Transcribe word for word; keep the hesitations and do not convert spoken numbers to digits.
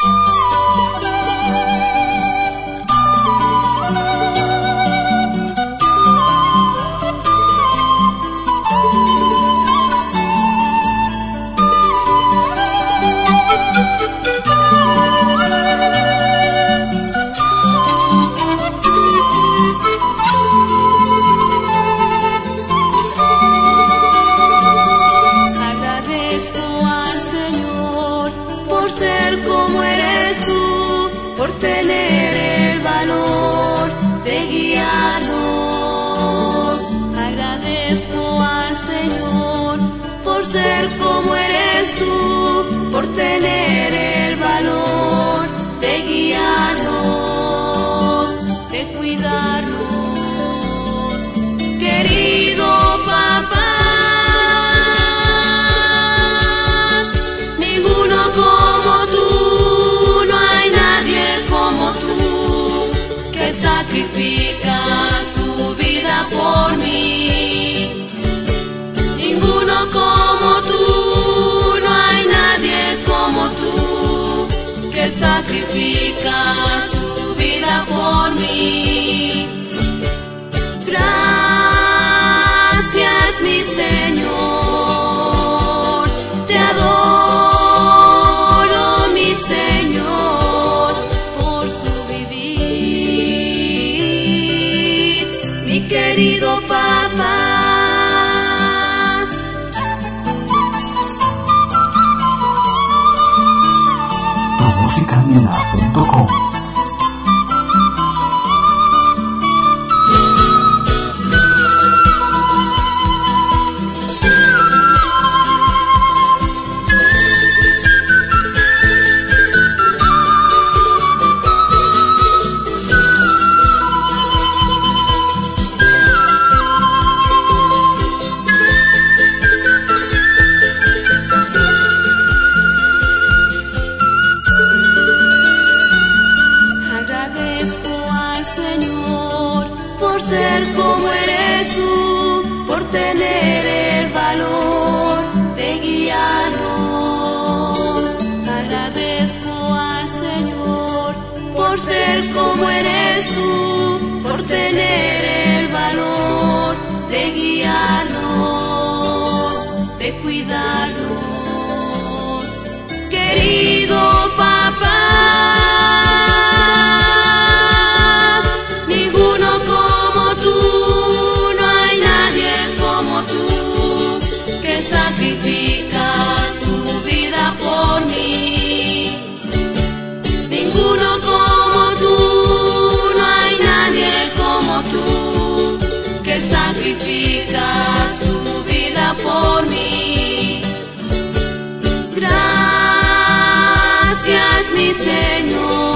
Por tener el valor de guiarnos. Agradezco al Señor por ser como eres tú, por tener el valor de guiarnos, de cuidarnos. Querido papá, ninguno como tú. Sacrifica su vida por mí. Ninguno como tú, no hay nadie como tú, que sacrifica su vida por mí. Gracias, mi Señor, te adoro, mi Señor, por su querido papá. tu música nena punto com. Por ser como eres tú, por tener el valor de guiarnos. Agradezco al Señor por ser como eres tú, por tener el valor de guiarnos, de cuidarnos. Querido papá, sacrifica su vida por mí. Ninguno como tú, no hay nadie como tú, que sacrifica su vida por mí. Gracias, mi Señor.